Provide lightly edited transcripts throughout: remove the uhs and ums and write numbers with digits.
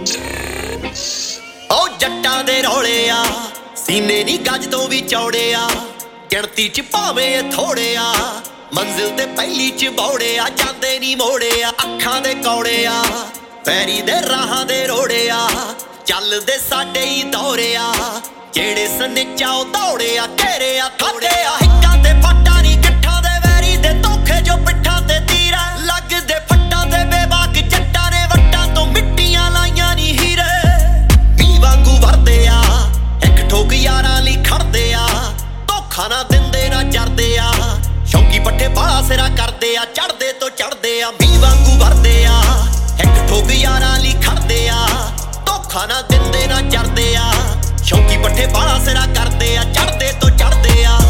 ਉਹ ਜੱਟਾਂ ਦੇ ਰੌਲੇ ਆ ਸੀਨੇ ਨੀ ਗੱਜ ਤੋਂ ਵੀ ਚੌੜੇ ਆ ਗਿਣਤੀ ਚ ਭਾਵੇਂ ਥੋੜੇ ਆ ਮੰਜ਼ਿਲ ਤੇ ਪਹਿਲੀ ਚ ਬੌੜੇ ਆ ਜਾਂਦੇ ਨੀ ਮੋੜੇ ਆ ਅੱਖਾਂ ਦੇ ਕੌੜੇ ਆ ਪੈਰੀ ਦੇ ਰਾਹਾਂ ਦੇ ਰੋੜੇ ਆ ਚੱਲਦੇ ਸਾਡੇ ਹੀ ਦੌਰੇ ਆ ਜਿਹੜੇ ਸਨੇਚਾ ਉਹ ਦੌੜੇ ਆ ਘੇਰੇ ਆ ਥੋੜੇ ਆ ਹਿੱਕਾਂ ਤੇ ਫੱਟਾਂ ਨੀ ਗਿੱਠਾਂ ਦੇ ਵੈਰੀ ਦੇ ਧੋਖੇ ਜੋ ਪਿੱਠਾਂ ਤੇ ਤੀਰ ਲੱਗਦੇ ਫੱਟਾਂ ਤੇ ਬੇਬਾਕ ਜੱਟਾਂ ਨੇ ਵੱਟਾਂ ਤੋਂ ਮਿੱਟੀਆਂ ਲਾਈਆਂ ਨੀ ਹੀਰੇ ਵੀ ਵਾਂਗੂ ਵਰਦੇ ਆ ਇੱਕ ਠੋਕ ਯਾਰਾਂ ਲਈ ਖੜਦੇ ਆ ਧੋਖਾ ਨਾ ਦਿੰਦੇ ਨਾ ਜਰਦੇ ਆ ਸ਼ੌਂਕੀ ਪੱਠੇ ਬਾਲਾ ਸਿਰਾ ਕਰਦੇ ਆ ਚੜਦੇ ਤੋਂ ਚੜਦੇ ਆ ਵੀ ਵਾਂਗੂ ਵਰਦੇ ਆ ਇੱਕ ਠੋਕ ਯਾਰਾਂ ਲਈ ਖੜਦੇ ਆ ਧੋਖਾ ਨਾ ਦਿੰਦੇ ਨਾ ਜਰਦੇ ਆ ਸ਼ੌਂਕੀ ਪੱਠੇ ਬਾਲਾ ਸਿਰਾ ਕਰਦੇ ਆ ਚੜਦੇ ਤੋਂ ਚੜਦੇ ਆ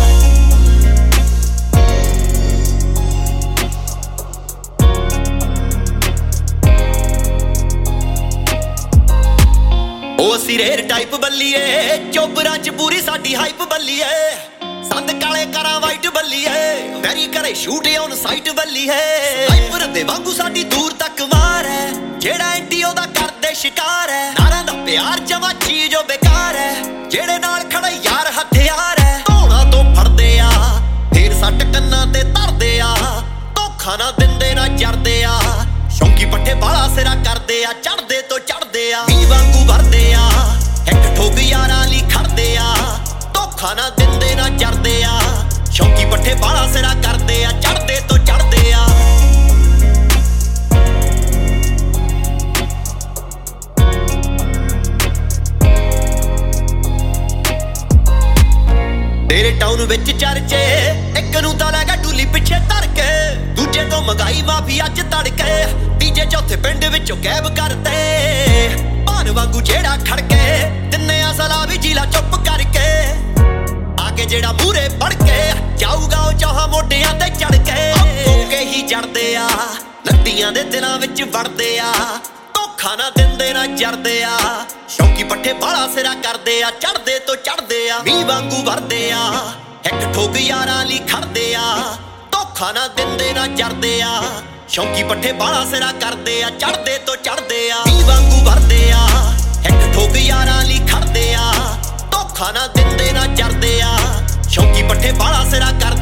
ਉਹ ਅਸੀਂ ਰੇਰ ਟਾਈਪ ਬੱਲੀਏ ਚੋਬਰਾਂ ਚ ਪੂਰੀ ਸਾਡੀ ਹਾਈਪ ਬੱਲੀਏ ਸੰਦ ਕਾਲੇ ਕਰਾਂ ਵਾਈਟ ਬੱਲੀਏ ਵੈਰੀ ਕਰੇ ਸ਼ੂਟ ਔਨ ਸਾਈਟ ਬੱਲੀਏ ਸਨਾਈਪਰ ਦੇ ਵਾਂਗੂ ਸਾਡੀ ਦੂਰ ਤੱਕ ਮਾਰ ਹੈ ਜਿਹੜਾ ਐਂਟੀ ਉਹਦਾ ਕਰਦੇ ਸ਼ਿਕਾਰ ਹੈ ਨਾਰਾਂ ਦਾ ਪਿਆਰ ਜਮਾ ਚੀਜ਼ ਉਹ ਬੇਕਾਰ ਹੈ ਜਿਹੜੇ ਨਾਲ ਖੜਾ ਯਾਰ ਹਥਿਆਰ ਹੈ ਧੌਣਾ ਤੋਂ ਫੜਦੇ ਆ ਫੇਰ ਸੱਟ ਕੰਨਾਂ ਤੇ ਧਰਦੇ ਆ ਧੋਖਾ ਨਾ ਦਿੰਦੇ ਨਾ ਜਰਦੇ ਆ ਸ਼ੌਂਕੀ ਪੱਠੇ ਬਾਲਾ ਸਿਰਾ ਕਰਦੇ ਆ ਚੜਦੇ ਤੋਂ ਚੜਦੇ ਆ ਵੀ ਵਾਂਗੂ ਵਰਦੇ ਆ ਇੱਕ ਠੋਕ ਯਾਰਾਂ ਲਈ ਖੜਦੇ ਆ ਧੋਖਾ ਨਾ ਦਿੰਦੇ ਨਾ ਜਰਦੇ ਆ ਸ਼ੌਂਕੀ ਪੱਠੇ ਬਾਲਾ ਸਿਰਾ ਕਰਦੇ ਆ ਚੜਦੇ ਤੋਂ ਚੜਦੇ ਆ ਤੇਰੇ ਟਾਊਨ ਵਿੱਚ ਚਰਚੇ ਇੱਕ ਨੂੰ ਤਾਂ ਲੈ ਗਿਆ ਡੂਲੀ ਪਿੱਛੇ ਧਰ ਕੇ ਦੂਜੇ ਤੋਂ ਮੰਗਾਈ ਮਾਫੀ ਅੱਜ ਤੜਕੇ ਤੀਜੇ ਚੌਥੇ ਪਿੰਡ ਵਿੱਚੋਂ ਗਾਇਬ ਕਰਤੇ ਭਾਨ ਵਾਂਗੂ ਜਿਹੜਾ ਖੜਕੇ ਤਿੰਨੇ ਆ ਸਲਾ ਵੀ ਜੀਲਾ ਚੁੱਪ ਕਰਕੇ ਆ ਕੇ ਜਿਹੜਾ ਮੂਰੇ ਪੜ ਕੇ ਜਾਊਗਾ ਉਹ ਚਾਹਾਂ ਮੋਢਿਆਂ ਤੇ ਚੜ ਕੇ ਧੋਕੇ ਹੀ ਜੜਦੇ ਆ ਨੱਤੀਆਂ ਦੇ ਦਿਲਾਂ ਵਿੱਚ ਵੜਦੇ ਆ ਧੋਖਾ ਨਾ ਦਿੰਦੇ ਨਾ ਜਰਦੇ ਆ ਸ਼ੌਂਕੀ ਪੱਠੇ ਬਾਲਾ ਸਿਰਾ ਕਰਦੇ ਆ ਚੜਦੇ ਤੋਂ ਚੜਦੇ ਆ ਵੀ ਵਾਂਗੂ ਵਰਦੇ ਆ ਇੱਕ ਠੋਕ ਯਾਰਾਂ ਲਈ ਖੜਦੇ ਆ ਧੋਖਾ ਨਾ ਦਿੰਦੇ ਨਾ ਜਰਦੇ ਆ ਸ਼ੌਂਕੀ ਪੱਠੇ ਬਾਲਾ ਸਿਰਾ ਕਰਦੇ ਆ ਚੜਦੇ ਤੋਂ ਚੜਦੇ ਆ ਵੀ ਵਾਂਗੂ ਵਰਦੇ ਆ ਇੱਕ ਠੋਕ ਯਾਰਾਂ ਲਈ ਖੜਦੇ ਆ ਧੋਖਾ ਨਾ ਦਿੰਦੇ ਨਾ ਜਰਦੇ ਆ ਸ਼ੌਂਕੀ ਪੱਠੇ ਬਾਲਾ ਸਿਰਾ